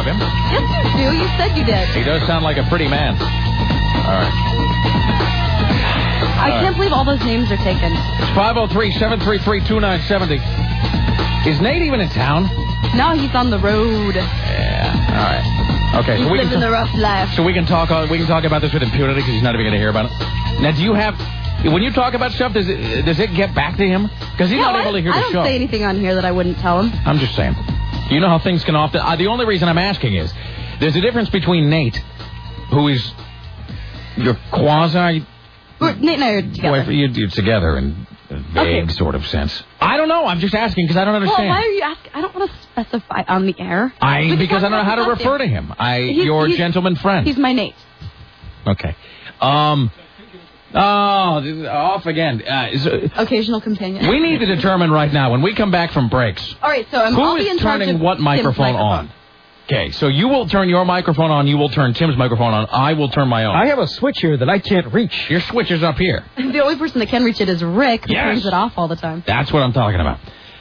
of him. Yes, you do. You said you did. He does sound like a pretty man. All right. I can't believe all those names are taken. 503-733-2970. Is Nate even in town? No, he's on the road. Yeah. All right. Okay. He's living the rough life. So we can talk about this with impunity because he's not even going to hear about it. Now, do you have... When you talk about stuff, does it get back to him? Because he's not able to hear the show. I don't say anything on here that I wouldn't tell him. I'm just saying. You know how things can often... the only reason I'm asking is there's a difference between Nate, who is your quasi... Nate and I are together. You're together in a vague sort of sense. I don't know. I'm just asking because I don't understand. Well, why are you asking? I don't want to specify on the air. Because I don't know how to refer to him. Your gentleman friend. He's my Nate. Okay. Off again. Occasional companion. We need to determine right now, when we come back from breaks, all right, so I'll be in charge of turning what microphone on? Okay, so you will turn your microphone on, you will turn Tim's microphone on, I will turn my own. I have a switch here that I can't reach. Your switch is up here. The only person that can reach it is Rick, who turns it off all the time. That's what I'm talking about.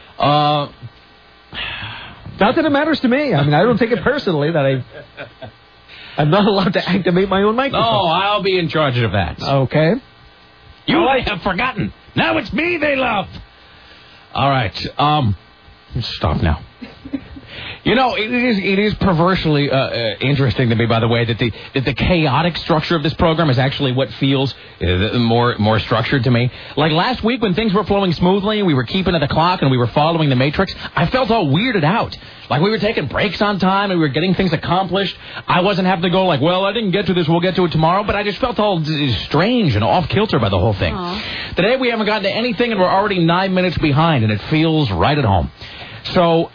Not that it matters to me. I mean, I don't take it personally that I'm not allowed to activate my own microphone. No, I'll be in charge of that. Okay. I have forgotten. Now it's me they love. All right. Stop now. You know, it is perversely interesting to me, by the way, that the chaotic structure of this program is actually what feels more structured to me. Like last week when things were flowing smoothly, we were keeping to the clock and we were following the Matrix, I felt all weirded out. Like we were taking breaks on time and we were getting things accomplished. I wasn't having to go like, well, I didn't get to this, we'll get to it tomorrow, but I just felt all strange and off-kilter by the whole thing. Aww. Today we haven't gotten to anything and we're already 9 minutes behind and it feels right at home. So,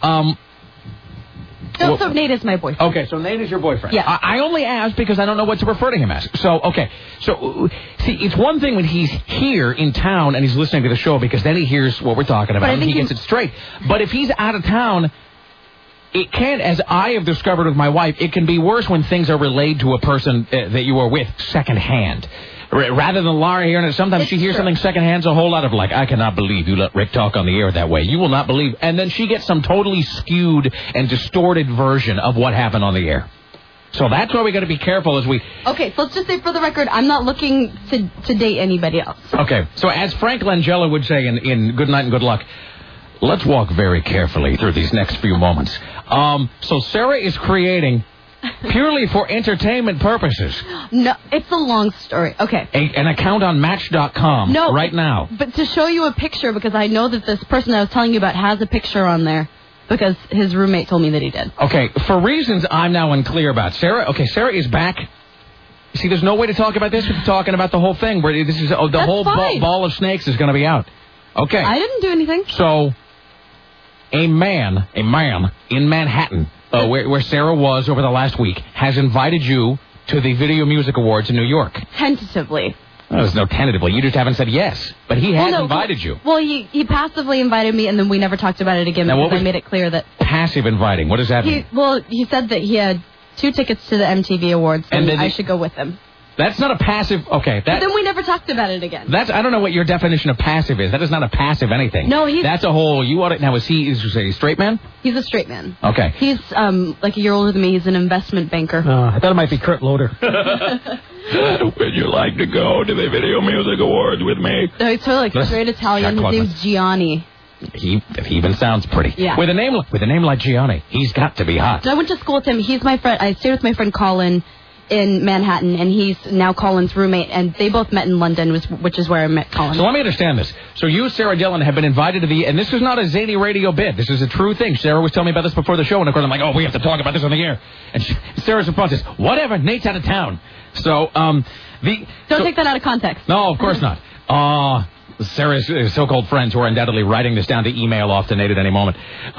So Nate is my boyfriend. Okay, so Nate is your boyfriend. Yeah. I only ask because I don't know what to refer to him as. So, okay. So, see, it's one thing when he's here in town and he's listening to the show because then he hears what we're talking about and he gets it straight. But if he's out of town, it can, as I have discovered with my wife, it can be worse when things are relayed to a person that you are with secondhand. Rather than Laura hearing it, sometimes she hears something secondhand, a whole lot of like, I cannot believe you let Rick talk on the air that way. You will not believe. And then she gets some totally skewed and distorted version of what happened on the air. So that's why we got to be careful as we... Okay, so let's just say for the record, I'm not looking to date anybody else. Okay, so as Frank Langella would say in Good Night and Good Luck, let's walk very carefully through these next few moments. So Sarah is creating... purely for entertainment purposes. No, it's a long story. Okay. An account on Match.com right now. But to show you a picture, because I know that this person I was telling you about has a picture on there, because his roommate told me that he did. Okay, for reasons I'm now unclear about. Sarah is back. See, there's no way to talk about this without talking about the whole thing. Where this is the whole ball of snakes is going to be out. Okay. I didn't do anything. So, a man in Manhattan, where Sarah was over the last week, has invited you to the Video Music Awards in New York. Tentatively. Well, there's no tentatively. You just haven't said yes. But he has invited you. Well, he passively invited me, and then we never talked about it again because I made it clear that... Passive inviting. What does that mean? Well, he said that he had 2 tickets to the MTV Awards, and I should go with him. That's not a passive... Okay. But then we never talked about it again. I don't know what your definition of passive is. That is not a passive anything. No, That's a whole... Now, is he a straight man? He's a straight man. Okay. He's like a year older than me. He's an investment banker. I thought it might be Kurt Loder. Would you like to go to the Video Music Awards with me? No, he's totally like straight Italian. His name's Gianni. He even sounds pretty. Yeah. With a name like Gianni, he's got to be hot. So I went to school with him. He's my friend. I stayed with my friend Colin in Manhattan, and he's now Colin's roommate, and they both met in London, which is where I met Colin. So let me understand this. So you, Sarah Dillon, have been invited to and this is not a zany radio bit. This is a true thing. Sarah was telling me about this before the show, and of course I'm like, we have to talk about this on the air. And Sarah's response is, whatever, Nate's out of town. So, Don't take that out of context. No, of course not. Sarah's so-called friends who are undoubtedly writing this down to email off to Nate at any moment.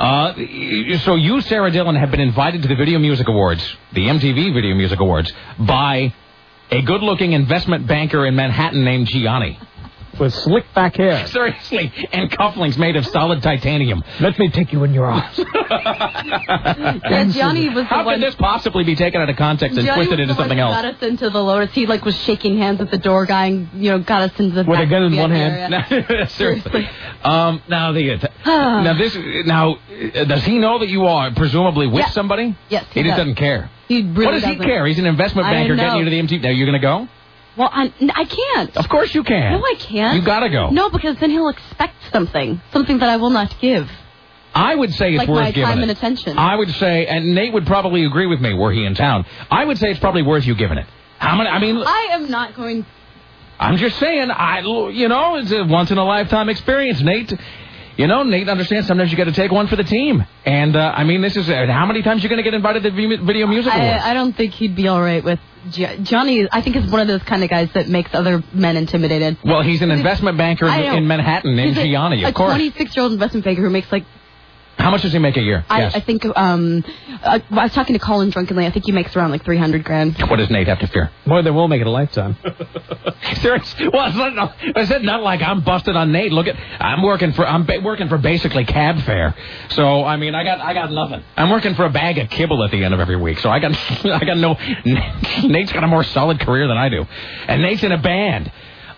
So you, Sarah Dillon, have been invited to the Video Music Awards, the MTV Video Music Awards, by a good-looking investment banker in Manhattan named Gianni. with slick back hair. Seriously, and cufflinks made of solid titanium. Let me take you in your arms. Yeah, Johnny was the How one. could this possibly be taken out of context and Johnny twisted was into the one something who else? got us into the Lotus. He was shaking hands with the door guy and, got us into the With a back gun in of the one area. hand. Seriously. Does he know that you are presumably with Yes. somebody? Yes, He just does. doesn't care. He really What does he doesn't. care? He's an investment I banker know. getting you to the MTV. Now, you're going to go? Well, I can't. Of course you can. No, I can't. You got to go. No, because then he'll expect something that I will not give. I would say it's Like worth my giving time it. and attention. I would say, and Nate would probably agree with me were he in town, I would say it's probably worth you giving it. How many? I mean, I am not going. I'm just saying, it's a once-in-a-lifetime experience, Nate. Nate understands sometimes you got to take one for the team. And, this is, how many times you're going to get invited to the Video Music Awards? I don't think he'd be all right with Johnny. I think is one of those kind of guys that makes other men intimidated. Well, he's an investment banker in Manhattan named Gianni, of course. A 26-year-old investment banker who makes How much does he make a year? Yes. I think, I was talking to Colin drunkenly. I think he makes around like $300,000. What does Nate have to fear? More than we'll make it a lifetime. Seriously? Well, it's not like I'm busted on Nate. Look I'm working for basically cab fare. So I got nothing. I'm working for a bag of kibble at the end of every week. So I got no. Nate's got a more solid career than I do, and Nate's in a band.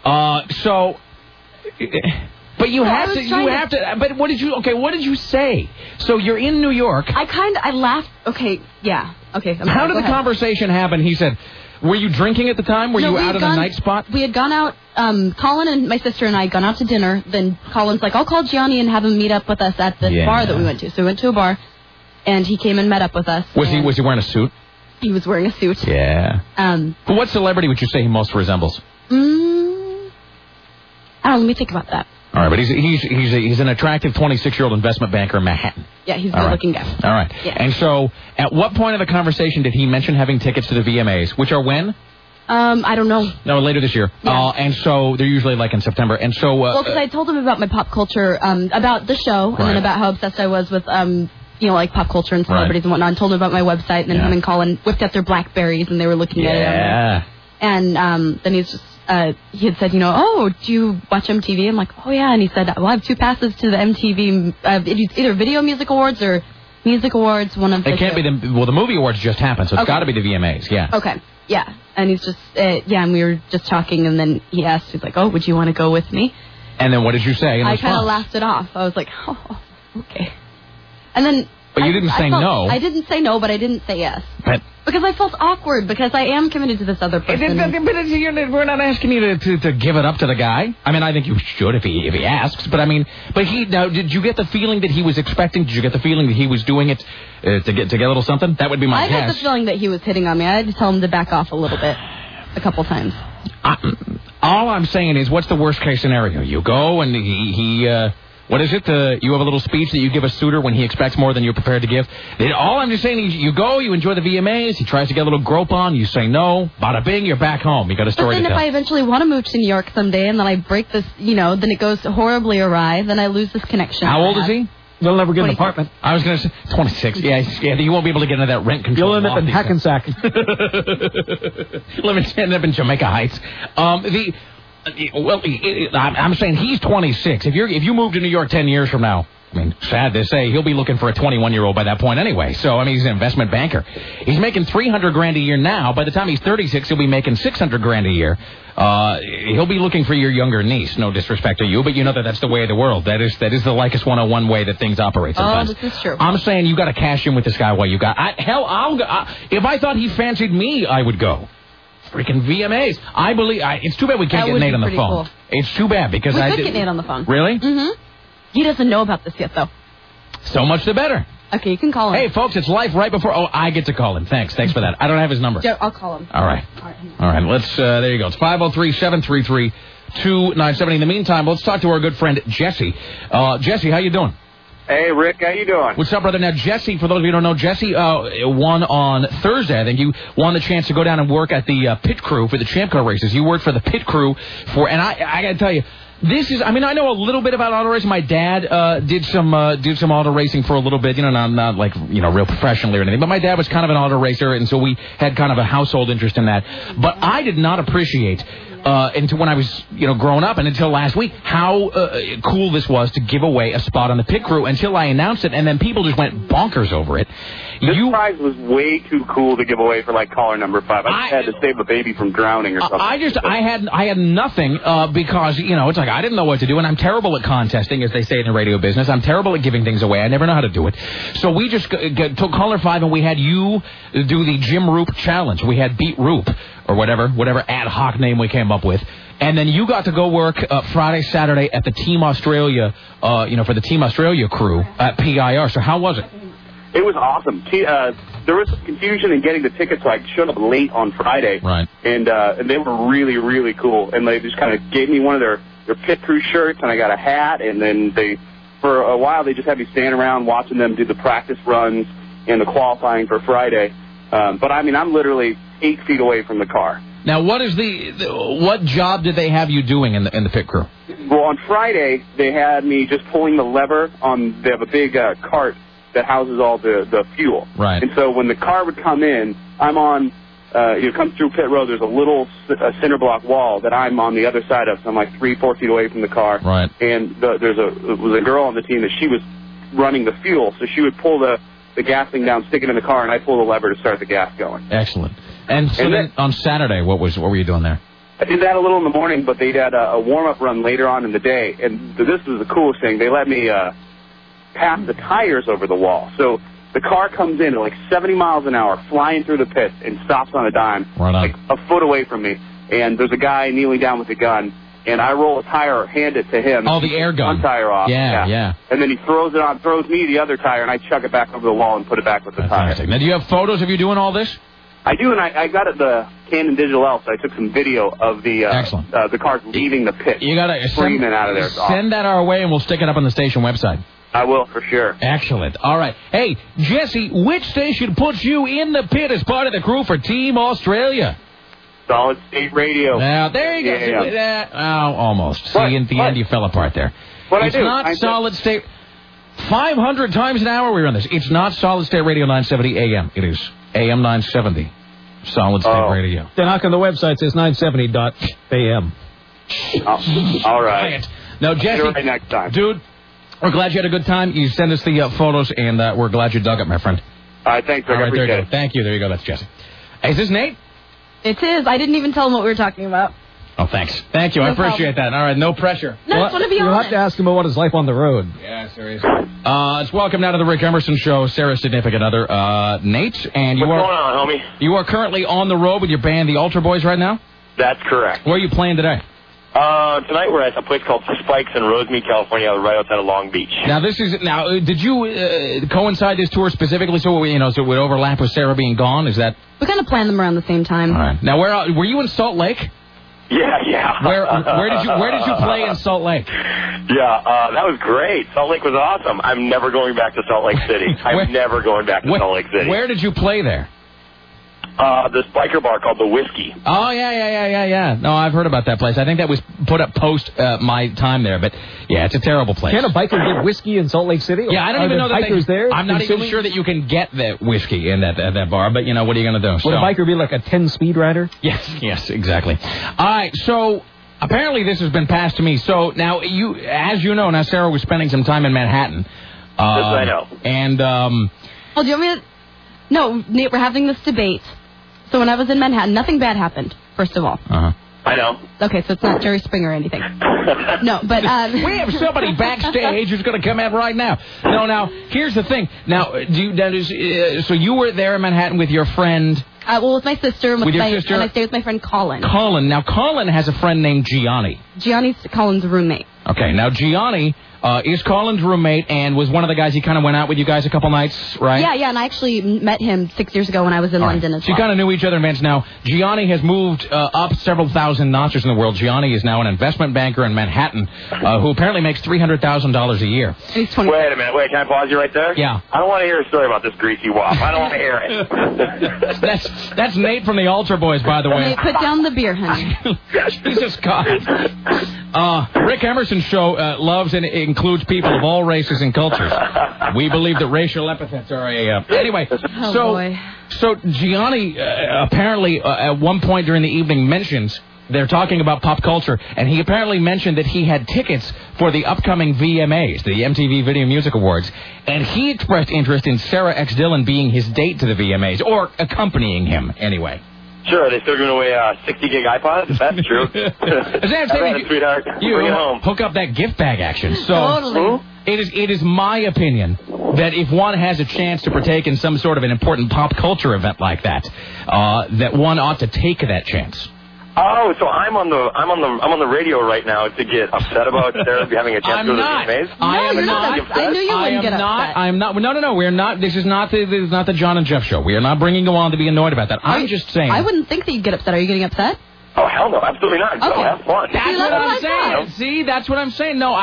But you have to. But what did you say? So you're in New York. I laughed. Okay, yeah. Okay. How did the conversation happen? He said, were you drinking at the time? Were you out at a night spot? We had gone out. Colin and my sister and I had gone out to dinner. Then Colin's like, I'll call Gianni and have him meet up with us at the bar that we went to. So we went to a bar, and he came and met up with us. Was he wearing a suit? He was wearing a suit. Yeah. What celebrity would you say he most resembles? I don't know. Let me think about that. All right, but he's an attractive 26-year-old investment banker in Manhattan. Yeah, he's a good-looking guy. All right. Yeah. And so, at what point of the conversation did he mention having tickets to the VMAs, which are when? I don't know. No, later this year. Yeah. And so they're usually like in September. And so, well, because I told him about my pop culture, about the show, and then about how obsessed I was with, like pop culture and celebrities and whatnot. And told him about my website, and then him and Colin whipped out their BlackBerries, and they were looking at it. Yeah. And then he's just. He had said, do you watch MTV? I'm like, oh, yeah. And he said, well, I have 2 passes to the MTV, either Video Music Awards or Music Awards, one of the It can't be the movie awards just happened, so it's got to be the VMAs, yeah. Okay, yeah. And he's just, and we were just talking, and then he asked, he's like, oh, would you want to go with me? And then what did you say in I response? kind of laughed it off. I was like, oh, okay. And then... But you didn't say no. I didn't say no, but I didn't say yes. Because I felt awkward, because I am committed to this other person. But we're not asking you to give it up to the guy. I mean, I think you should if he asks. But now, did you get the feeling that he was expecting? Did you get the feeling that he was doing it to get a little something? That would be my guess. I got the feeling that he was hitting on me. I had to tell him to back off a little bit, a couple times. All I'm saying is, what's the worst case scenario? You go and he what is it? You have a little speech that you give a suitor when he expects more than you're prepared to give. All I'm just saying is you go, you enjoy the VMAs, he tries to get a little grope on, you say no, bada bing, you're back home. You got a story to tell. But then if I eventually want to move to New York someday and then I break this, then it goes horribly awry, then I lose this connection. How old is he? You'll never get an apartment. I was going to say 26. Yeah, you won't be able to get into that rent control. You'll end up in Hackensack. End up in Jamaica Heights. I'm saying he's 26. If you move to New York 10 years from now, I mean, sad to say, he'll be looking for a 21-year-old by that point anyway. So, he's an investment banker. He's making $300,000 a year now. By the time he's 36, he'll be making $600,000 a year. He'll be looking for your younger niece. No disrespect to you, but you know that's the way of the world. That is the Lycus 101 way that things operate sometimes. Oh, this is true. I'm saying you got to cash in with this guy while you got. I'll go. If I thought he fancied me, I would go. Freaking VMAs. I believe. It's too bad we can't get Nate on the phone. Cool. It's too bad because we could get Nate on the phone. Really? Mm-hmm. He doesn't know about this yet, though. So much the better. Okay, you can call him. Hey, folks, it's live right before. Oh, I get to call him. Thanks for that. I don't have his number. I'll call him. All right. Let's. There you go. It's 503-733-2970. In the meantime, let's talk to our good friend Jesse. Jesse, how you doing? Hey, Rick, how you doing? What's up, brother? Now, Jesse, for those of you who don't know, Jesse won on Thursday. I think you won the chance to go down and work at the pit crew for the Champ Car races. You worked for the pit crew and I got to tell you, this is, I know a little bit about auto racing. My dad did some auto racing for a little bit, not like, real professionally or anything. But my dad was kind of an auto racer, and so we had kind of a household interest in that. But I did not appreciate until when I was, growing up and until last week, how cool this was to give away a spot on the pit crew until I announced it, and then people just went bonkers over it. This prize was way too cool to give away for, caller number 5. I just had to save a baby from drowning or something. I had nothing because, it's like I didn't know what to do, and I'm terrible at contesting, as they say in the radio business. I'm terrible at giving things away. I never know how to do it. So we just took caller 5, and we had you do the Jim Roop challenge. We had Beat Roop, or whatever ad hoc name we came up with. And then you got to go work Friday, Saturday at the Team Australia, for the Team Australia crew at PIR. So how was it? It was awesome. There was some confusion in getting the tickets, so I showed up late on Friday. Right. And they were really, really cool. And they just kind of gave me one of their pit crew shirts, and I got a hat. And then for a while, they just had me stand around watching them do the practice runs and the qualifying for Friday. But, I'm literally 8 feet away from the car. Now, what job did they have you doing in the pit crew? Well, on Friday, they had me just pulling the lever they have a big cart that houses all the fuel. Right. And so when the car would come in, I'm on, it comes through pit road, there's a little cinder block wall that I'm on the other side of, so I'm 3-4 feet away from the car. Right. And there was a girl on the team that she was running the fuel, so she would pull the gas thing down, stick it in the car, and I pull the lever to start the gas going. Excellent. And so then on Saturday, what were you doing there? I did that a little in the morning, but they had a warm-up run later on in the day, and this was the coolest thing. They let me pass the tires over the wall. So the car comes in at 70 miles an hour, flying through the pits, and stops on a dime, right on. A foot away from me. And there's a guy kneeling down with a gun, and I roll a tire, hand it to him. Oh, the air gun. One tire off. Yeah. And then he throws me the other tire, and I chuck it back over the wall and put it back with the tire. Now, do you have photos of you doing all this? I do, and I got it the Canon Digital L, so I took some video of the cars leaving the pit. You got to screaming out of there. Send that our way, and we'll stick it up on the station website. I will, for sure. Excellent. All right. Hey, Jesse, which station puts you in the pit as part of the crew for Team Australia? Solid State Radio. Now, there you go. Yeah. Almost. See, in the end, you fell apart there. It's not Solid State. 500 times an hour we run this. It's not Solid State Radio 970 AM. It is AM 970. Solid State Radio. The knock on the website says 970.am. All right. Now, Jesse, right next time. Dude, we're glad you had a good time. You send us the photos, and we're glad you dug it, my friend. All right, thanks, Rick. All right, there you go. Thank you. There you go. That's Jesse. Hey, is this Nate? It is. I didn't even tell him what we were talking about. Oh, thanks. Thank you. I appreciate that. All right, no pressure. No, I just want to be honest. You'll have to ask him about his life on the road. Yeah, seriously. It's welcome now to the Rick Emerson Show. Sarah's significant other, Nate, and What's going on, homie? You are currently on the road with your band, the Ultra Boys, right now? That's correct. Where are you playing today? Tonight we're at a place called Spikes in Rosemead, California, right outside of Long Beach. Now, did you coincide this tour specifically so it would overlap with Sarah being gone? Is that? We kind of planned them around the same time. All right. Now, were you in Salt Lake? Yeah. Where did you play in Salt Lake? Yeah, that was great. Salt Lake was awesome. I'm never going back to Salt Lake City. I'm never going back to Salt Lake City. Where did you play there? This biker bar called The Whiskey. Oh, yeah. No, I've heard about that place. I think that was put up post my time there, but yeah, it's a terrible place. Can a biker get whiskey in Salt Lake City? Yeah, I don't even know that bikers there. I'm not even sure that you can get that whiskey in that bar, but what are you going to do? Would a biker be like a 10-speed rider? Yes, exactly. All right, so apparently this has been passed to me. So now as you know, now Sarah was spending some time in Manhattan. Yes, I know. And do you want me to? No, Nate, we're having this debate. So when I was in Manhattan, nothing bad happened, first of all. Uh-huh. I know. Okay, so it's not Jerry Springer or anything. No, but... we have somebody backstage who's going to come in right now. No, now, here's the thing. Now, so you were there in Manhattan with your friend... with my sister. With your sister? And I stayed with my friend Colin. Now, Colin has a friend named Gianni. Gianni's Colin's roommate. Okay, now Gianni is Colin's roommate and was one of the guys he kind of went out with you guys a couple nights, right? Yeah, and I actually met him 6 years ago when I was in London as well. So you kind of knew each other in advance. Now, Gianni has moved up several thousand notches in the world. Gianni is now an investment banker in Manhattan who apparently makes $300,000 a year. He's 20. Wait a minute. Can I pause you right there? Yeah. I don't want to hear a story about this greasy wop. I don't want to hear it. That's Nate from the Ultra Boys, by the way. Nate, put down the beer, honey. Jesus God. Rick Emerson Show loves and includes people of all races and cultures. We believe that racial epithets are anyway. Boy. So Gianni apparently at one point during the evening mentions they're talking about pop culture, and he apparently mentioned that he had tickets for the upcoming VMAs, the MTV Video Music Awards, and he expressed interest in Sarah X. Dillon being his date to the VMAs, or accompanying him, anyway. Sure, they still giving away 60-gig iPods, if that's true. Sweetheart. You bring it home. Hook up that gift bag action. So Totally. It is my opinion that if one has a chance to partake in some sort of an important pop culture event like that, that one ought to take that chance. Oh, so I'm on the radio right now to get upset about Sarah having a chance to go to the VMAs? I knew you wouldn't get upset. I am not. No. We're not. This is not the John and Jeff show. We are not bringing you on to be annoyed about that. I'm just saying. I wouldn't think that you'd get upset. Are you getting upset? Oh, hell no. Absolutely not. Okay. Go have fun. That's what I'm saying. See, that's what I'm saying. No,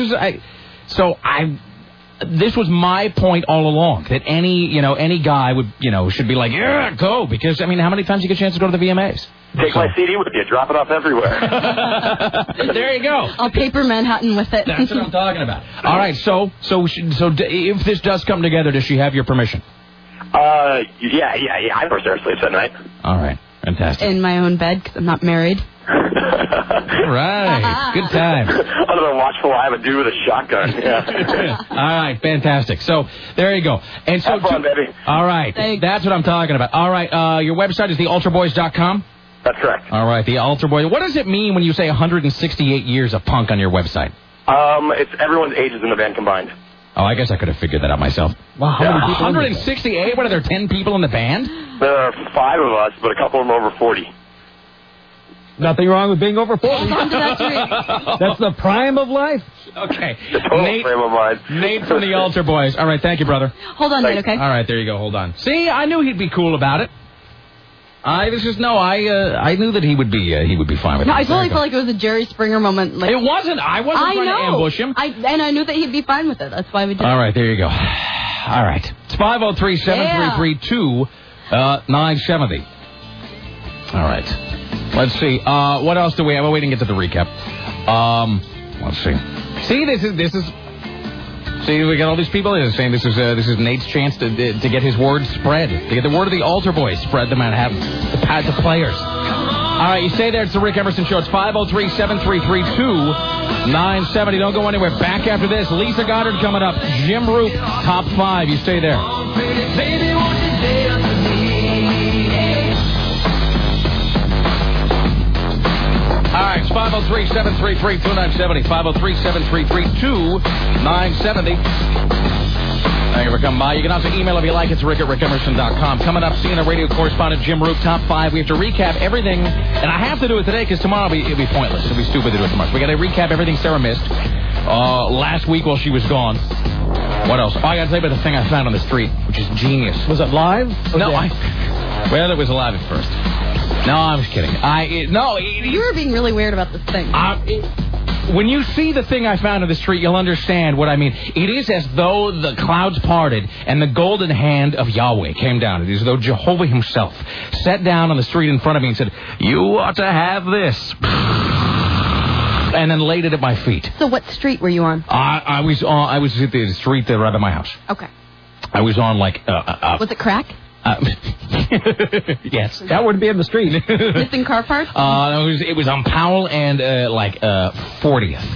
this was my point all along, that any guy would, should be like, yeah, go, because, how many times do you get a chance to go to the VMAs? Take my CD with you. Drop it off everywhere. There you go. I'll paper Manhattan with it. That's what I'm talking about. All right, so if this does come together, does she have your permission? Yeah. I first Sarah sleeps at night. All right, fantastic. In my own bed, because I'm not married. All right, good time. Under the watchful eye of a dude with a shotgun. Yeah. All right, fantastic. So there you go. And so have fun, baby. All right, that's what I'm talking about. All right, your website is theultraboys.com? That's correct. All right, the Ultra Boys. What does it mean when you say 168 years of punk on your website? It's everyone's ages in the band combined. Oh, I guess I could have figured that out myself. Wow, how many people? 168? What are there, 10 people in the band? There are 5 of us, but a couple of them are over 40. Nothing wrong with being over 40. That's the prime of life. Okay. The total frame of mind. Nate from the Ultra Boys. All right, thank you, brother. Hold on, Nate, okay? All right, there you go. Hold on. See, I knew he'd be cool about it. I knew that he would be fine with it. No, I totally felt like it was a Jerry Springer moment. Like, it wasn't. I wasn't trying to ambush him. I knew that he'd be fine with it. That's why we did it. All right, there you go. All right. It's 503-733-2970. All right. Let's see. What else do we have? Oh, we didn't get to the recap. Let's see. See, this is. See, we got all these people saying this is Nate's chance to get his word spread, to get the word of the Ultra Boys spread to Manhattan, to players. All right, you stay there. It's the Rick Emerson Show. It's 503-733-2970. Don't go anywhere. Back after this, Lisa Goddard coming up. Jim Roop, top 5. You stay there. All right, it's 503-733-2970. 503-733-2970. Thank you for coming by. You can also email if you like. It's rick@rickemerson.com. Coming up, seeing the radio correspondent Jim Roop, top 5. We have to recap everything, and I have to do it today because tomorrow it'll be pointless. It'll be stupid to do it tomorrow. So we got to recap everything Sarah missed last week while she was gone. What else? Oh, I got to tell you about the thing I found on the street, which is genius. Was it live? No, well, it was live at first. No, I'm just kidding. You were being really weird about this thing. When you see the thing I found on the street, you'll understand what I mean. It is as though the clouds parted and the golden hand of Yahweh came down. It is as though Jehovah himself sat down on the street in front of me and said, "You ought to have this." And then laid it at my feet. So what street were you on? I was at the street right by my house. Okay. I was on was it crack? Yes. That wouldn't be in the street. Missing car parts? It was on Powell and 40th.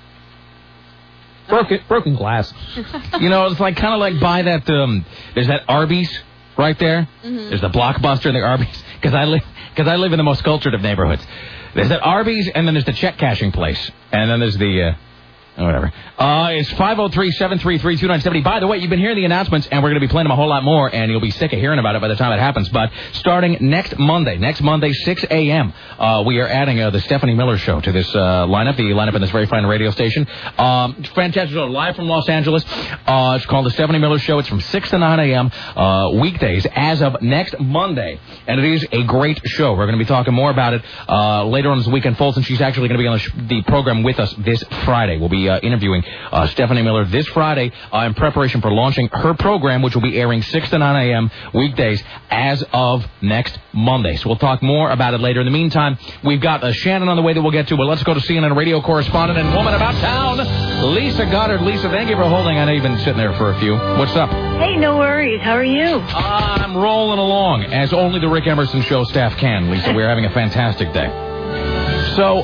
Broken glass. It's kind of like by that. There's that Arby's right there. Mm-hmm. There's the Blockbuster and the Arby's because I live in the most cultured of neighborhoods. There's that Arby's and then there's the check cashing place and then there's the. Whatever. It's 503-733-2970. By the way, you've been hearing the announcements, and we're going to be playing them a whole lot more, and you'll be sick of hearing about it by the time it happens. But starting next Monday, 6 a.m., we are adding the Stephanie Miller Show to this lineup, the lineup in this very fine radio station. Fantastic show, live from Los Angeles. It's called the Stephanie Miller Show. It's from 6 to 9 a.m. Weekdays as of next Monday, and it is a great show. We're going to be talking more about it later on as the week unfolds, and she's actually going to be on the program with us this Friday. We'll be interviewing Stephanie Miller this Friday in preparation for launching her program, which will be airing 6 to 9 a.m. weekdays as of next Monday. So we'll talk more about it later. In the meantime, we've got Shannon on the way that we'll get to, but let's go to CNN radio correspondent and woman about town, Lisa Goddard. Lisa, thank you for holding. I know you've been sitting there for a few. What's up? Hey, no worries. How are you? I'm rolling along, as only the Rick Emerson Show staff can, Lisa. We're having a fantastic day. So...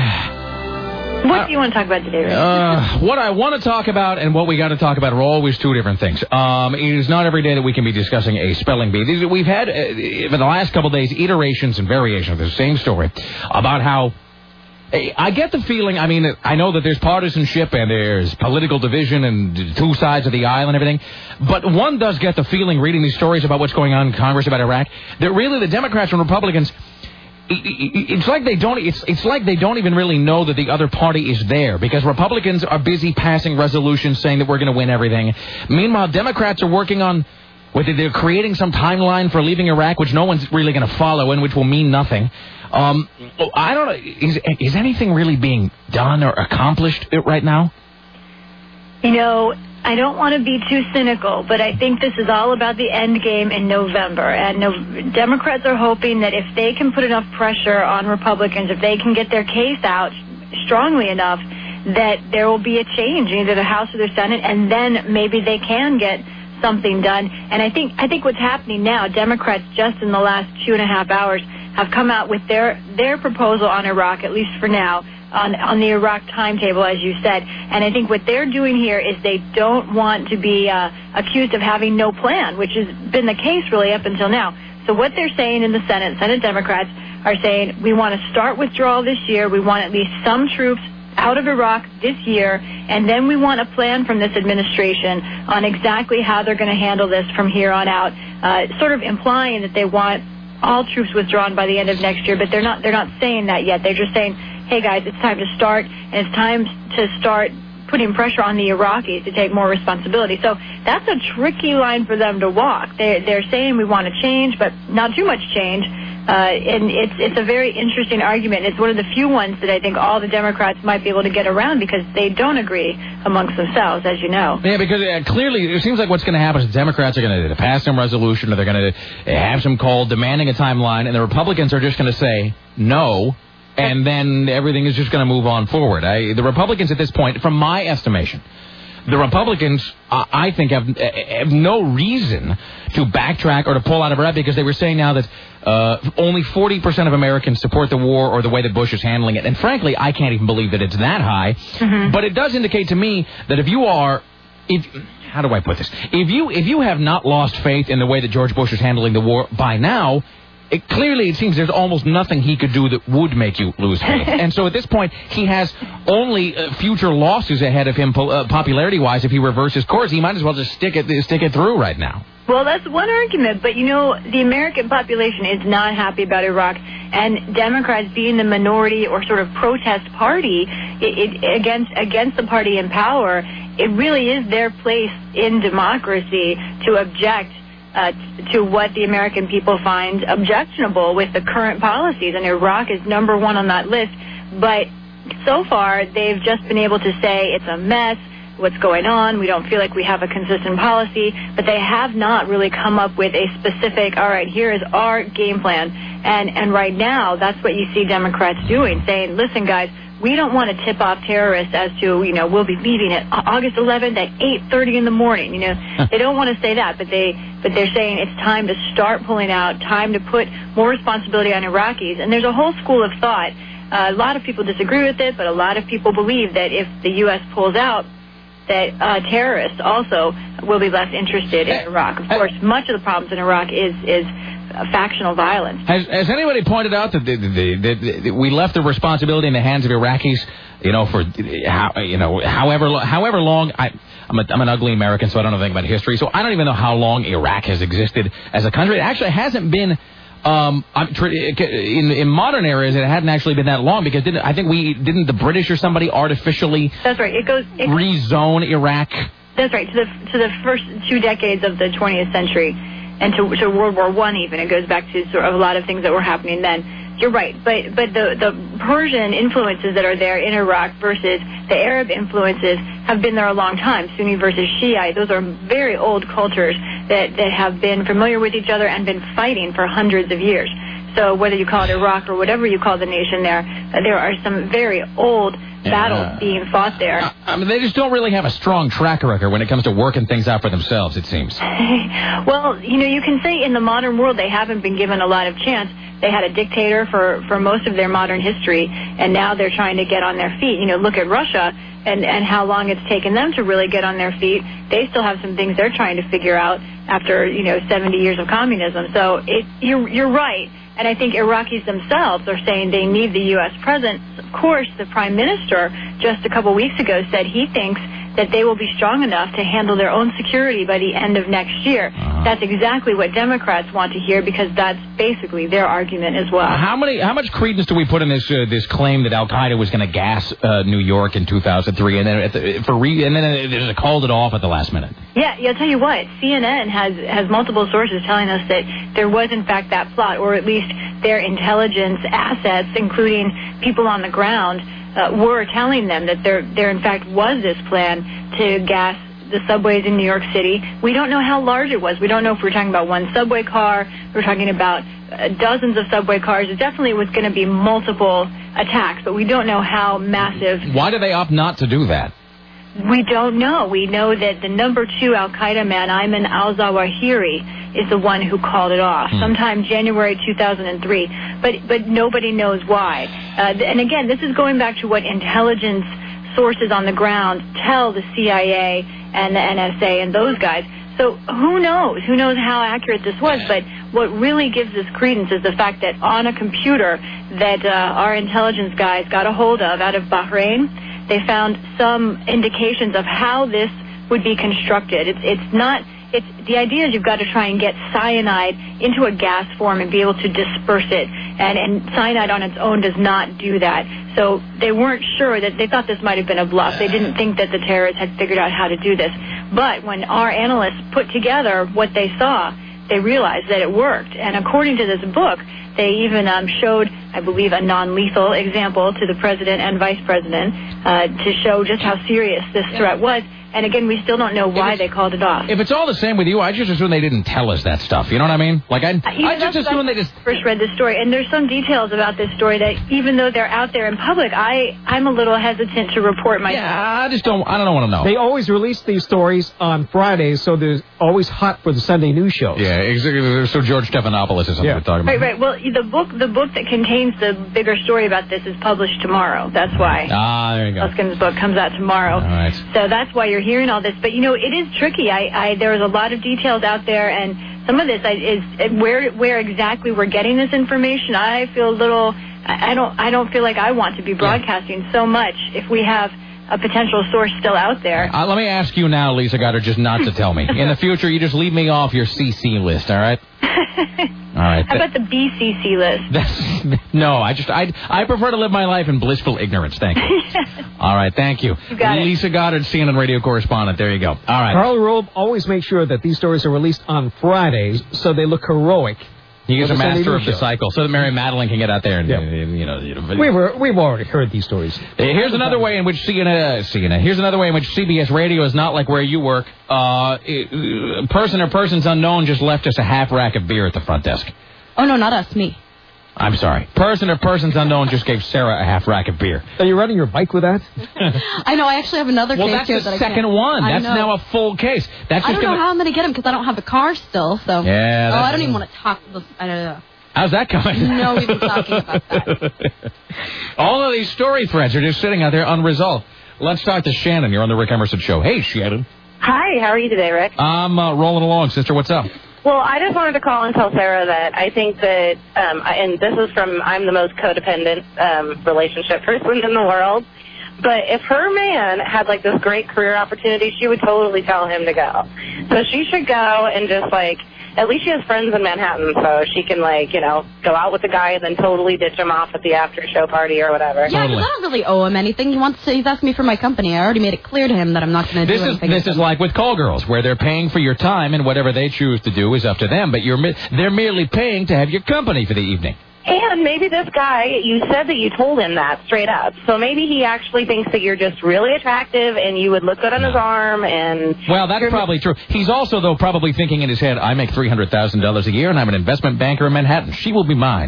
what do you want to talk about today, Ray? What I want to talk about and what we got to talk about are always two different things. It is not every day that we can be discussing a spelling bee. We've had, for the last couple of days, iterations and variations of the same story about how... I get the feeling, I mean, I know that there's partisanship and there's political division and two sides of the aisle and everything, but one does get the feeling, reading these stories about what's going on in Congress about Iraq, that really the Democrats and Republicans... It's like they don't. It's like they don't even really know that the other party is there, because Republicans are busy passing resolutions saying that we're going to win everything. Meanwhile, Democrats are working on, they're creating some timeline for leaving Iraq, which no one's really going to follow and which will mean nothing. I don't know. Is anything really being done or accomplished right now? You know, I don't want to be too cynical, but I think this is all about the end game in November. And Democrats are hoping that if they can put enough pressure on Republicans, if they can get their case out strongly enough, that there will be a change in either the House or the Senate, and then maybe they can get something done. And I think what's happening now, Democrats just in the last 2.5 hours have come out with their proposal on Iraq, at least for now, on the Iraq timetable, as you said. And I think what they're doing here is they don't want to be accused of having no plan, which has been the case really up until now. So what they're saying in the Senate Democrats are saying, we want to start withdrawal this year. We want at least some troops out of Iraq this year, and then we want a plan from this administration on exactly how they're going to handle this from here on out, sort of implying that they want all troops withdrawn by the end of next year, but they're not saying that yet. They're just saying, hey guys, it's time to start, and it's time to start putting pressure on the Iraqis to take more responsibility. So that's a tricky line for them to walk. They're saying we want to change, but not too much change. And it's a very interesting argument. It's one of the few ones that I think all the Democrats might be able to get around, because they don't agree amongst themselves, as you know. Yeah, because clearly it seems like what's going to happen is the Democrats are going to pass some resolution, or they're going to have some call demanding a timeline, and the Republicans are just going to say no, and then everything is just going to move on forward. The Republicans at this point, from my estimation, the Republicans, I think, have no reason to backtrack or to pull out of Iraq, because they were saying now that only 40% of Americans support the war or the way that Bush is handling it. And frankly, I can't even believe that it's that high. Mm-hmm. But it does indicate to me that how do I put this? If you have not lost faith in the way that George Bush is handling the war by now, it seems there's almost nothing he could do that would make you lose faith. And so at this point, he has only future losses ahead of him popularity-wise. If he reverses course, he might as well just stick it through right now. Well, that's one argument, but the American population is not happy about Iraq, and Democrats being the minority or sort of protest party against the party in power, it really is their place in democracy to object to what the American people find objectionable with the current policies, and Iraq is number one on that list. But so far, they've just been able to say it's a mess, what's going on, we don't feel like we have a consistent policy, but they have not really come up with a specific, all right, here is our game plan. And right now, that's what you see Democrats doing, saying, listen, guys, we don't want to tip off terrorists as to, we'll be leaving at August 11th at 8:30 in the morning. They don't want to say that, but they're saying it's time to start pulling out, time to put more responsibility on Iraqis. And there's a whole school of thought. A lot of people disagree with it, but a lot of people believe that if the U.S. pulls out, that terrorists also will be less interested in Iraq. Of course, much of the problems in Iraq is factional violence. Has anybody pointed out that we left the responsibility in the hands of Iraqis, for however long? I'm an ugly American, so I don't know anything about history, so I don't even know how long Iraq has existed as a country. It actually hasn't been. In modern eras, it hadn't actually been that long, because didn't the British or somebody artificially That's right. It rezone Iraq? That's right, to the first 2 decades of the 20th century, and to World War I even. It goes back to sort of a lot of things that were happening then. You're right, but the Persian influences that are there in Iraq versus the Arab influences have been there a long time, Sunni versus Shiite. Those are very old cultures that have been familiar with each other and been fighting for hundreds of years. So whether you call it Iraq or whatever you call the nation there are some very old battle being fought there. I mean, they just don't really have a strong track record when it comes to working things out for themselves, it seems. Well, you can say in the modern world they haven't been given a lot of chance. They had a dictator for most of their modern history, and now they're trying to get on their feet. Look at Russia and how long it's taken them to really get on their feet. They still have some things they're trying to figure out after 70 years of communism. So you're right. And I think Iraqis themselves are saying they need the U.S. presence. Of course, the prime minister just a couple weeks ago said he thinks that they will be strong enough to handle their own security by the end of next year. That's exactly what Democrats want to hear because that's basically their argument as well. How much credence do we put in this claim that Al Qaeda was going to gas New York in 2003 and then they called it off at the last minute? Yeah, I'll tell you what. CNN has multiple sources telling us that there was in fact that plot, or at least their intelligence assets, including people on the ground, were telling them that there in fact was this plan to gas the subways in New York City. We don't know how large it was. We don't know if we're talking about one subway car. We're talking about dozens of subway cars. It definitely was going to be multiple attacks, but we don't know how massive. Why do they opt not to do that? We don't know. We know that the number 2 al-Qaeda man, Ayman al-Zawahiri, is the one who called it off sometime January 2003. But nobody knows why. And again, this is going back to what intelligence sources on the ground tell the CIA and the NSA and those guys. So who knows? Who knows how accurate this was? But what really gives this credence is the fact that on a computer that our intelligence guys got a hold of out of Bahrain, they found some indications of how this would be constructed. It's the idea is you've got to try and get cyanide into a gas form and be able to disperse it. And cyanide on its own does not do that. So they weren't sure that they thought this might have been a bluff. They didn't think that the terrorists had figured out how to do this. But when our analysts put together what they saw, they realized that it worked. And according to this book, they even showed, I believe, a non-lethal example to the president and vice president to show just how serious this threat was. And again, we still don't know why they called it off. If it's all the same with you, I just assume they didn't tell us that stuff. You know what I mean? Like I just assume they just first read this story. And there's some details about this story that even though they're out there in public, I'm a little hesitant to report myself. Yeah, I don't want to know. They always release these stories on Fridays, so they're always hot for the Sunday news shows. Yeah, exactly. So George Stephanopoulos is something we're talking about. Right. Well, the book that contains the bigger story about this is published tomorrow. That's why. There you go. Luskin's book comes out tomorrow. All right. So that's why you're hearing all this. But it is tricky. There was a lot of details out there, and some of this is where exactly we're getting this information. I feel a little. I don't feel like I want to be broadcasting so much if we have a potential source still out there. Let me ask you now, Lisa Goddard, just not to tell me. In the future, you just leave me off your CC list, all right? All right. How about the BCC list? No, I prefer to live my life in blissful ignorance. Thank you. All right, thank you. You got Lisa Goddard, CNN radio correspondent. There you go. All right. Carl Rove always makes sure that these stories are released on Fridays so they look heroic. He is a master of the cycle, so that Mary Madeline can get out there and We've already heard these stories. Here's another way in which Here's another way in which CBS Radio is not like where you work. Person or persons unknown just left us a half rack of beer at the front desk. Oh no, not us, me. I'm sorry. Person or persons unknown just gave Sarah a half rack of beer. Are you riding your bike with that? I know. I actually have another case that's here the that second I can't. one. That's now a full case. That's I don't know how I'm going to get them because I don't have the car still. So. Yeah. I don't even want to talk. I don't know. How's that coming? No, we've been talking about that. All of these story threads are just sitting out there unresolved. Let's talk to Shannon. You're on the Rick Emerson Show. Hey, Shannon. Hi, how are you today, Rick? I'm rolling along, sister. What's up? Well, I just wanted to call and tell Sarah that I think that, and this is from, I'm the most codependent relationship person in the world, but if her man had, like, this great career opportunity, she would totally tell him to go. So she should go and just, like, at least she has friends in Manhattan, so she can, like, go out with the guy and then totally ditch him off at the after-show party or whatever. Yeah, because I don't really owe him anything. He's asked me for my company. I already made it clear to him that I'm not going to do anything. This is like with call girls, where they're paying for your time, and whatever they choose to do is up to them, but they're merely paying to have your company for the evening. And maybe this guy, you said that you told him that straight up. So maybe he actually thinks that you're just really attractive and you would look good on his arm. And well, that's probably true. He's also, though, probably thinking in his head, I make $300,000 a year and I'm an investment banker in Manhattan. She will be mine.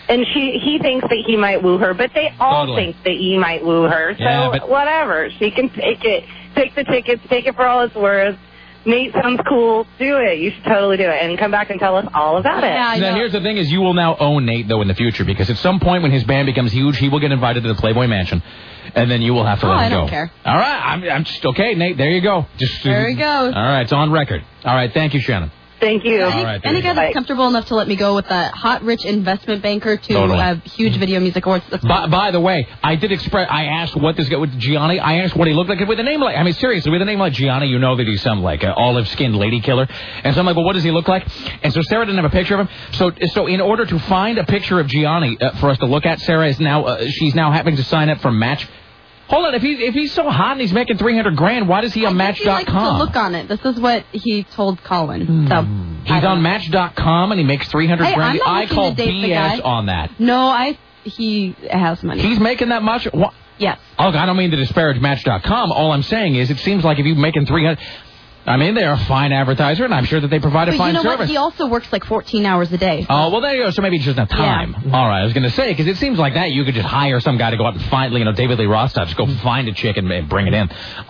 And he thinks that he might woo her, but they all think that he might woo her. So whatever. She can take it. Take the tickets. Take it for all it's worth. Nate sounds cool. Do it. You should totally do it. And come back and tell us all about it. Yeah, now, here's the thing is you will now own Nate, though, in the future, because at some point when his band becomes huge, he will get invited to the Playboy Mansion, and then you will have to let him go. I don't care. All right. I'm just, okay, Nate, there you go. There he goes. All right, it's on record. All right, thank you, Shannon. Thank you. Any guy that's comfortable enough to let me go with a hot, rich investment banker to huge video music awards. By the way, I asked what this guy with Gianni. I asked what he looked like with a name like. I mean, seriously, with a name like Gianni, you know that he's some like olive-skinned lady killer. And so I'm like, well, what does he look like? And so Sarah didn't have a picture of him. So in order to find a picture of Gianni for us to look at, Sarah is now she's now having to sign up for Match. Hold on, if he's so hot and he's making $300,000, why does he on Match.com? He likes to look on it. This is what he told Colin. So he's on Match.com and he makes $300,000. I call BS on that. No, he has money. He's making that much? What? Yes. Oh, I don't mean to disparage Match.com. All I'm saying is it seems like if you're making $300,000. I mean, they're a fine advertiser, and I'm sure that they provide a fine service. But you know what? He also works like 14 hours a day. Oh, well, there you go. So maybe he just doesn't have time. Yeah. All right, I was going to say, because it seems like that you could just hire some guy to go out and find, David Lee Roth style, just go find a chick and bring it in.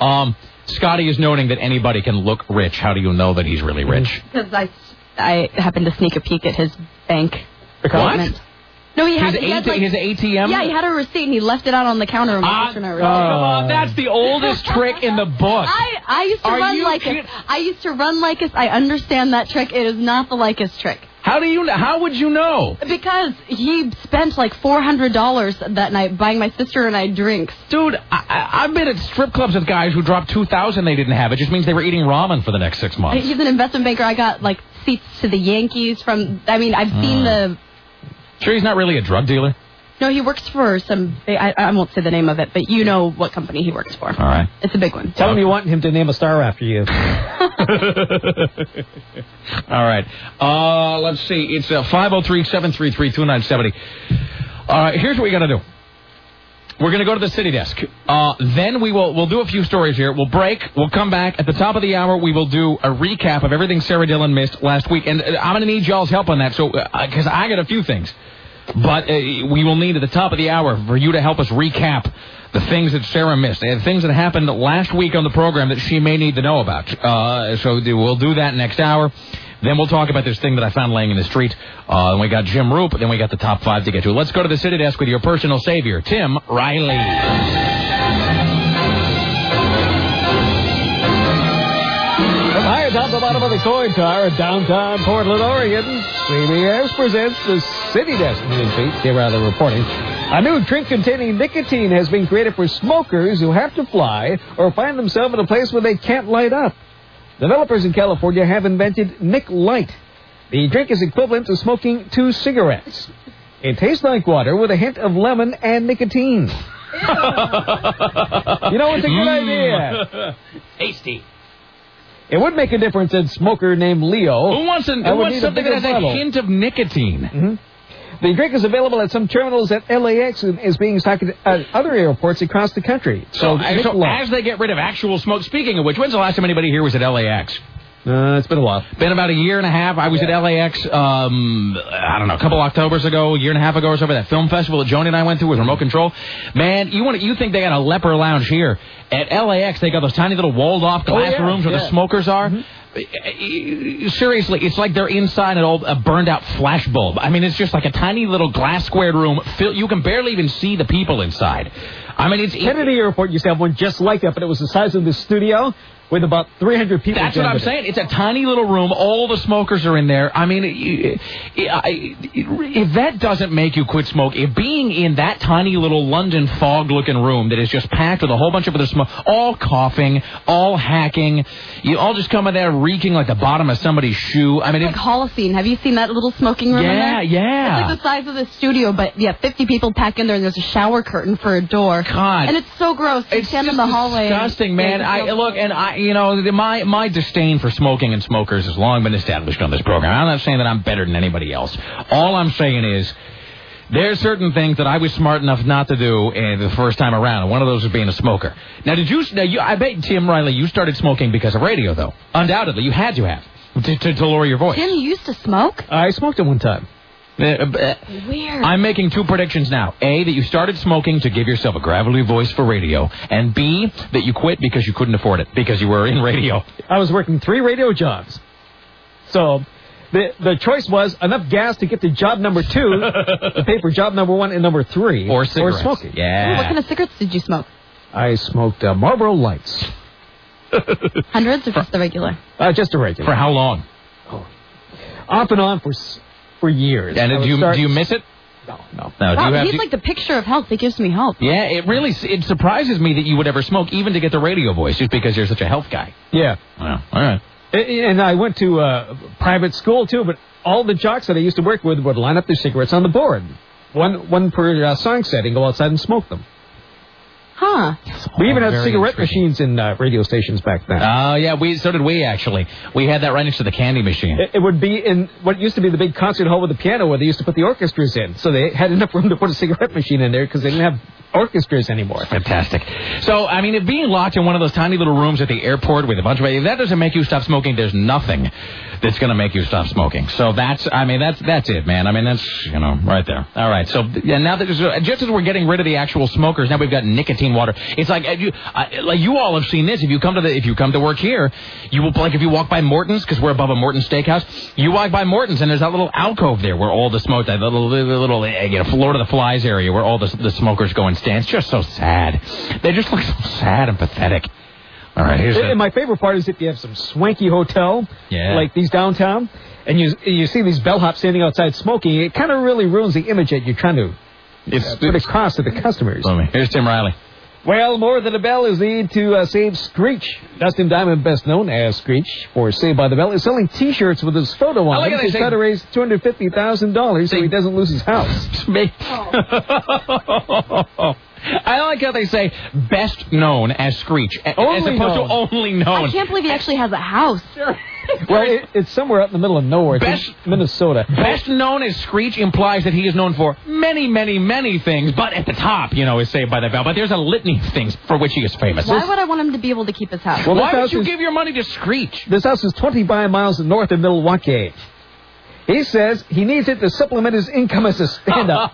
Scotty is noting that anybody can look rich. How do you know that he's really rich? Because I happened to sneak a peek at his bank statement. What? No, he had his ATM? Yeah, he had a receipt and he left it out on the counter. Come on, that's the oldest trick in the book. I used to run Lycus. I used to run Lycus. I understand that trick. It is not the Lycus trick. How would you know? Because he spent like $400 that night buying my sister and I drinks. Dude, I've been at strip clubs with guys who dropped $2,000 they didn't have. It just means they were eating ramen for the next 6 months. He's an investment banker. I got like seats to the Yankees from. I mean, I've seen the. Sure, he's not really a drug dealer? No, he works for some. I won't say the name of it, but you know what company he works for. All right. It's a big one. Tell him you want him to name a star after you. All right. Let's see. It's 503-733-2970. All right, here's what we got to do. We're going to go to the city desk. Then we'll do a few stories here. We'll break. We'll come back. At the top of the hour, we will do a recap of everything Sarah Dillon missed last week. And I'm going to need y'all's help on that, so because I got a few things. But we will need at the top of the hour for you to help us recap the things that Sarah missed and things that happened last week on the program that she may need to know about. So we'll do that next hour. Then we'll talk about this thing that I found laying in the street. Then we got Jim Roop. Then we got the top 5 to get to. Let's go to the city desk with your personal savior, Tim Riley. High atop the bottom of the coin tower in downtown Portland, Oregon, CBS presents the City Desk newsfeed, reporting. A new drink containing nicotine has been created for smokers who have to fly or find themselves in a place where they can't light up. Developers in California have invented Nic Light. The drink is equivalent to smoking 2 cigarettes. It tastes like water with a hint of lemon and nicotine. You know, it's a good idea. Tasty. It would make a difference in a smoker named Leo. Who wants something that has a hint of nicotine? Mm-hmm. The drink is available at some terminals at LAX and is being stocked at other airports across the country. So as they get rid of actual smoke, speaking of which, when's the last time anybody here was at LAX? It's been a while. Been about a year and a half. I was at LAX, I don't know, a couple Octobers ago, a year and a half ago or so, for that film festival that Joni and I went to with Remote Control. Man, you think they got a leper lounge here. At LAX, they got those tiny little walled-off glass rooms where the smokers are. Mm-hmm. Seriously, it's like they're inside a burned-out flashbulb. I mean, it's just like a tiny little glass-squared room. You can barely even see the people inside. I mean, Kennedy Airport used to have one just like that, but it was the size of this studio with about 300 people. That's what I'm saying. It's a tiny little room. All the smokers are in there. I mean, if that doesn't make you quit smoking, if being in that tiny little London fog-looking room that is just packed with a whole bunch of other smoke, all coughing, all hacking, you all just come in there reeking like the bottom of somebody's shoe. I mean, it's like Holocene. Have you seen that little smoking room in there? Yeah. It's like the size of the studio, but 50 people pack in there, and there's a shower curtain for a door. God. And it's so gross. You stand in the hallway. It's disgusting, man. My disdain for smoking and smokers has long been established on this program. I'm not saying that I'm better than anybody else. All I'm saying is there's certain things that I was smart enough not to do the first time around, and one of those was being a smoker. Now, I bet, Tim Riley, you started smoking because of radio, though. Undoubtedly, you had to have to lower your voice. Tim, you used to smoke? I smoked at one time. Weird. I'm making 2 predictions now. A, that you started smoking to give yourself a gravelly voice for radio. And B, that you quit because you couldn't afford it, because you were in radio. I was working 3 radio jobs. So the choice was enough gas to get to job number 2, to pay for job number 1 and number 3. Or cigarettes. Or smoking. Yeah. What kind of cigarettes did you smoke? I smoked Marlboro Lights. Hundreds or just the regular? Just a regular. For how long? Off and on for years. And do you miss it? No. Wow, he's like the picture of health. It gives me hope. Yeah, it surprises me that you would ever smoke, even to get the radio voice, just because you're such a health guy. Yeah. Well, all right. And I went to private school, too, but all the jocks that I used to work with would line up their cigarettes on the board. One per song set, and go outside and smoke them. Huh. We even had cigarette machines in radio stations back then. Oh, yeah, so did we, actually. We had that right next to the candy machine. It would be in what used to be the big concert hall with the piano where they used to put the orchestras in. So they had enough room to put a cigarette machine in there because they didn't have orchestras anymore. Fantastic. So, I mean, if being locked in one of those tiny little rooms at the airport with a bunch of... If that doesn't make you stop smoking, there's nothing that's going to make you stop smoking. So that's it, man. I mean, that's, right there. All right. So, yeah, now that just as we're getting rid of the actual smokers, now we've got nicotine water. It's like you all have seen this. If you come to work here, you will, like, if you walk by Morton's, because we're above a Morton's Steakhouse, you walk by Morton's and there's that little alcove there where all the smoke, that little Lord of the Flies area where all the smokers go and stand. It's just so sad. They just look so sad and pathetic. All right, and my favorite part is if you have some swanky hotel, like these downtown, and you see these bellhops standing outside smoking, it kind of really ruins the image that you're trying to put across to the customers. Here's Tim Riley. Well, more than a bell is needed to save Screech. Dustin Diamond, best known as Screech for Saved by the Bell, is selling T-shirts with his photo on them. He's trying to raise $250,000 so he doesn't lose his house. I like how they say best known as Screech, as opposed to only known. I can't believe he actually has a house. Well, it's somewhere out in the middle of nowhere. It's in Minnesota. Best known as Screech implies that he is known for many, many, many things, but at the top, is Saved by the Bell. But there's a litany of things for which he is famous. Why would I want him to be able to keep his house? Well, why would you give your money to Screech? This house is 25 miles north of Milwaukee. He says he needs it to supplement his income as a stand-up.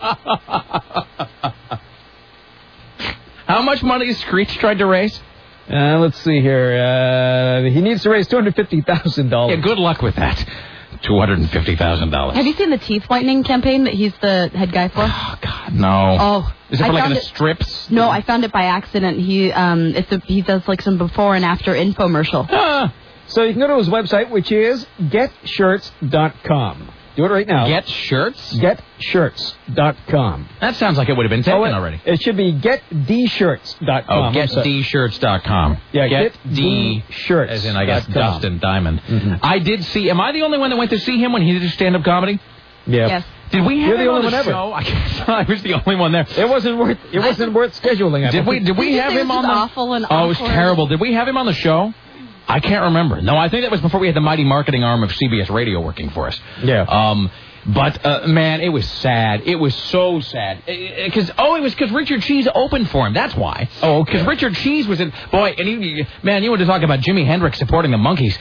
How much money has Screech tried to raise? Let's see here. He needs to raise $250,000. Yeah, good luck with that. $250,000. Have you seen the teeth whitening campaign that he's the head guy for? Oh, God, no. Oh. Is it for like the strips? No, I found it by accident. He does like some before and after infomercial. So you can go to his website, which is getshirts.com. Do it right now. Get Shirts? Getshirts.com. That sounds like it would have been taken already. It should be getdshirts.com. Oh, getdshirts.com. Yeah, getdshirts. As in, I guess, Dustin Diamond. Mm-hmm. I did see... Am I the only one that went to see him when he did stand-up comedy? Yeah. Yes. Did we have You're the him only on the one show? I guess I was the only one there. It wasn't worth scheduling. Did we have him on the... Awful and it was terrible. Did we have him on the show? I can't remember. No, I think that was before we had the mighty marketing arm of CBS Radio working for us. Yeah. But, man, it was sad. It was so sad. It was because Richard Cheese opened for him. That's why. Oh, okay. Because Richard Cheese was in... Boy, and you want to talk about Jimi Hendrix supporting the Monkees.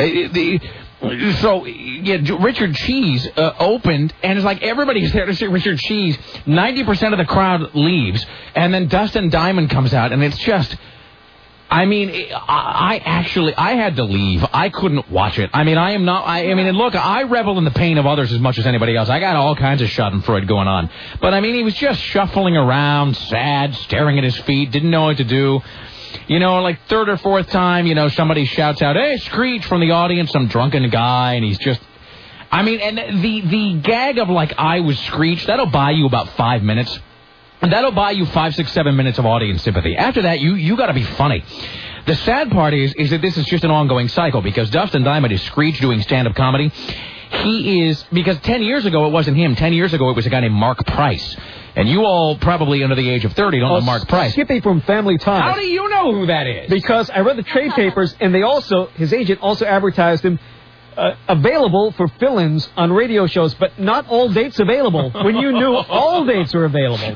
Richard Cheese opened, and it's like everybody's there to see Richard Cheese. 90% of the crowd leaves, and then Dustin Diamond comes out, and it's just... I mean, I had to leave. I couldn't watch it. I mean, look, I revel in the pain of others as much as anybody else. I got all kinds of schadenfreude going on. But, I mean, he was just shuffling around, sad, staring at his feet, didn't know what to do. Like third or fourth time, somebody shouts out, "Hey, Screech," from the audience, some drunken guy, and he's just... I mean, and the gag of, like, I was Screech, that'll buy you about 5 minutes. And that'll buy you 5, 6, 7 minutes of audience sympathy. After that, you got to be funny. The sad part is that this is just an ongoing cycle because Dustin Diamond is Screech doing stand-up comedy. He is, because 10 years ago it wasn't him. 10 years ago it was a guy named Mark Price. And you all probably under the age of 30 don't know Mark Price. Skippy from Family Ties. How do you know who that is? Because I read the trade papers, and his agent also advertised him available for fill-ins on radio shows, but not all dates available, when you knew all dates were available.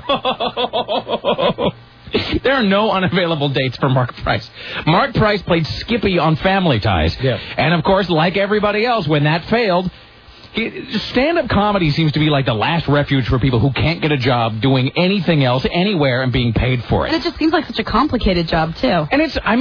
There are no unavailable dates for Mark Price. Mark Price played Skippy on Family Ties. Yeah. And, of course, like everybody else, when that failed, stand-up comedy seems to be like the last refuge for people who can't get a job doing anything else, anywhere, and being paid for it. And it just seems like such a complicated job, too. And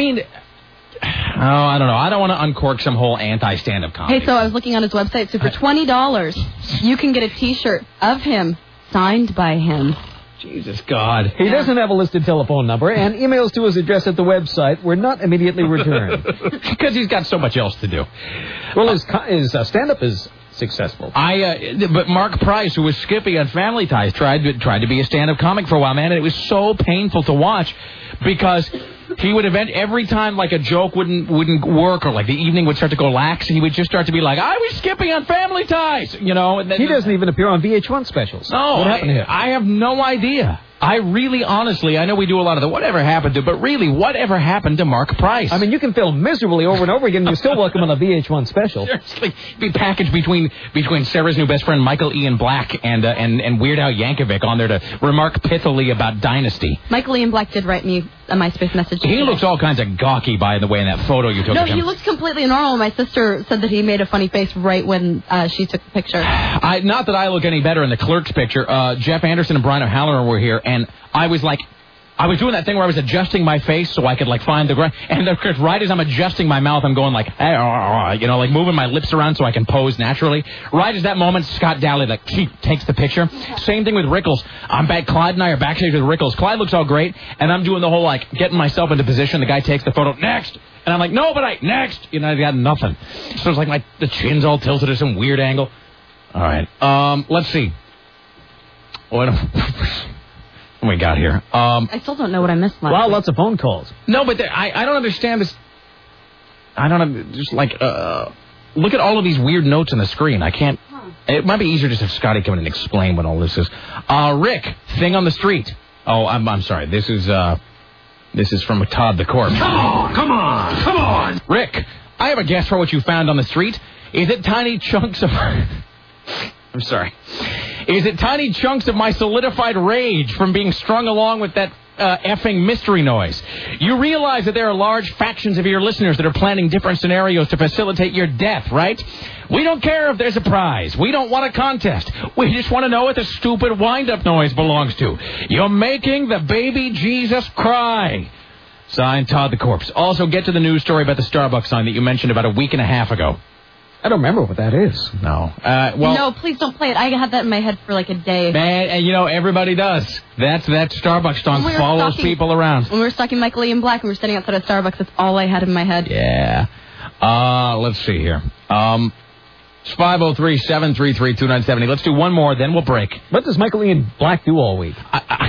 I don't know. I don't want to uncork some whole anti-stand-up comedy. Hey, so I was looking on his website, so for $20, you can get a T-shirt of him, signed by him. Jesus God. He doesn't have a listed telephone number, and emails to his address at the website were not immediately returned. Because he's got so much else to do. Well, his stand-up is successful. But Mark Price, who was Skippy on Family Ties, tried to be a stand-up comic for a while, man, and it was so painful to watch because he would every time like a joke wouldn't work or like the evening would start to go lax, he would just start to be like, I was Skippy on Family Ties, you know. And then, he doesn't even appear on VH1 specials. No, what happened to him? I have no idea. I really, honestly, I know we do a lot of the whatever happened to, but really, whatever happened to Mark Price? I mean, you can fail miserably over and over again, and you're still welcome on a VH1 special. Seriously, be packaged between Sarah's new best friend Michael Ian Black and Weird Al Yankovic on there to remark pithily about Dynasty. Michael Ian Black did write me a MySpace message. He looks all kinds of gawky, by the way, in that photo you took. No, of him. he looks completely normal. My sister said that he made a funny face right when she took the picture. Not that I look any better in the Clerks picture. Jeff Anderson and Brian O'Halloran were here, and I was doing that thing where I was adjusting my face so I could find the ground. And of course, right as I'm adjusting my mouth, I'm going moving my lips around so I can pose naturally. Right as that moment, Scott Daly takes the picture. Same thing with Rickles. Clyde and I are backstage with Rickles. Clyde looks all great, and I'm doing the whole getting myself into position. The guy takes the photo next, and I'm like, no, but next. I got nothing. So it's the chin's all tilted at some weird angle. All right, let's see. What we got here? I still don't know what I missed last Wow, week. lots of phone calls. No, but I don't understand this. I don't know. Just look at all of these weird notes on the screen. I can't. It might be easier just if Scotty come in and explain what all this is. Rick, thing on the street. Oh, I'm sorry. This is from Todd the Corpse. Come on. Rick, I have a guess for what you found on the street. Is it tiny chunks of... I'm sorry. Is it tiny chunks of my solidified rage from being strung along with that effing mystery noise? You realize that there are large factions of your listeners that are planning different scenarios to facilitate your death, right? We don't care if there's a prize. We don't want a contest. We just want to know what the stupid wind-up noise belongs to. You're making the baby Jesus cry. Signed, Todd the Corpse. Also, get to the news story about the Starbucks sign that you mentioned about a week and a half ago. I don't remember what that is. No. No, please don't play it. I had that in my head for a day. Man, and everybody does. That Starbucks song follows people around. When we were stalking Michael Ian Black and we were sitting outside of Starbucks, that's all I had in my head. Yeah. Let's see here. It's 503-733-2970. Let's do one more, then we'll break. What does Michael Ian Black do all week?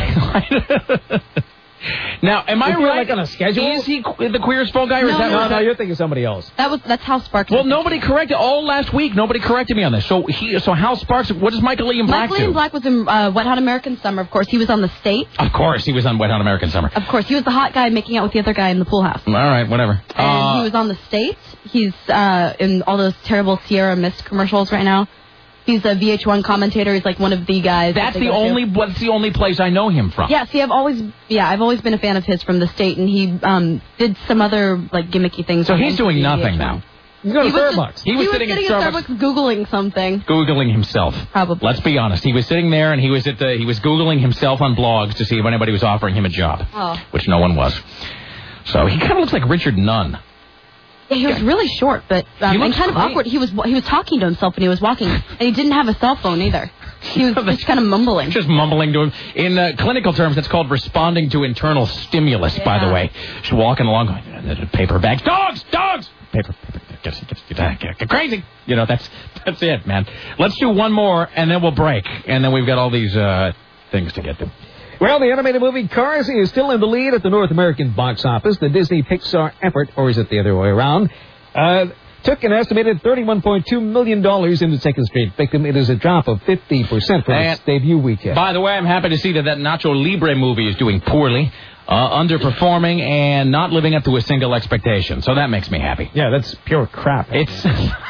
Now, am I right? On a schedule? Is he the Queer as Folk guy? Or is that no, you're thinking somebody else. That's Hal Sparks. Well, nobody corrected. All last week, nobody corrected me on this. So Hal Sparks. What does Michael Ian Black do? Michael Ian Black was in Wet Hot American Summer. Of course, he was on The State. Of course, he was on Wet Hot American Summer. Of course, he was the hot guy making out with the other guy in the pool house. All right, whatever. And he was on The State. He's in all those terrible Sierra Mist commercials right now. He's a VH1 commentator. He's one of the guys. That's the only place I know him from. Yeah, see, I've always been a fan of his from The State, and he did some other gimmicky things. So he's doing nothing VH1. Now. He's going to Starbucks. He was sitting at Starbucks Googling something. Googling himself. Probably. Let's be honest. He was sitting there and he was Googling himself on blogs to see if anybody was offering him a job, which no one was. So he kind of looks like Richard Nunn. Yeah, he was really short, but and kind of awkward. He was talking to himself when he was walking, and he didn't have a cell phone either. He was just kind of mumbling. Just mumbling to him. In clinical terms, that's called responding to internal stimulus, by the way. Just walking along, paper bags. Dogs! Paper. Get crazy. That's it, man. Let's do one more, and then we'll break. And then we've got all these things to get to. Well, the animated movie Cars is still in the lead at the North American box office. The Disney-Pixar effort, or is it the other way around, took an estimated $31.2 million in the Second Street Victim. It is a drop of 50% from its debut weekend. By the way, I'm happy to see that Nacho Libre movie is doing poorly, underperforming, and not living up to a single expectation. So that makes me happy. Yeah, that's pure crap. It's...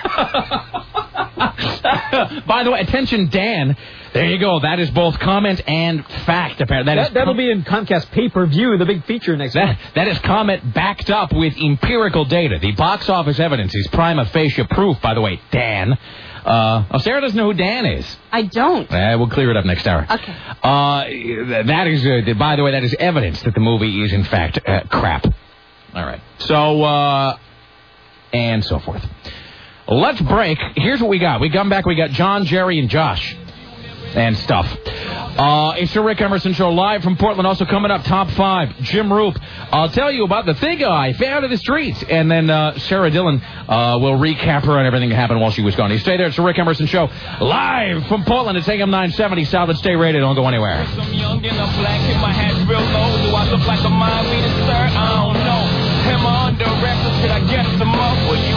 By the way, attention, Dan. There you go. That is both comment and fact, apparently. That'll be in Comcast pay-per-view, the big feature next month. That is comment backed up with empirical data. The box office evidence is prima facie proof, by the way, Dan. Sarah doesn't know who Dan is. I don't. We'll clear it up next hour. Okay. That is, by the way, that is evidence that the movie is, in fact, crap. All right. So, and so forth. Let's break. Here's what we got. We come back. We got John, Jerry, and Josh and stuff. It's the Rick Emerson Show live from Portland. Also coming up, Top 5, Jim Roop. I'll tell you about the thing I found in the streets. And then Sarah Dillon will recap her and everything that happened while she was gone. You stay there. It's the Rick Emerson Show live from Portland. It's AM 970 Solid State Radio. Don't go anywhere. Some young and I'm black and my hat's real low. Do I look like a mind reader, sir? I don't know. Am I under reference? Should I guess them up? Will you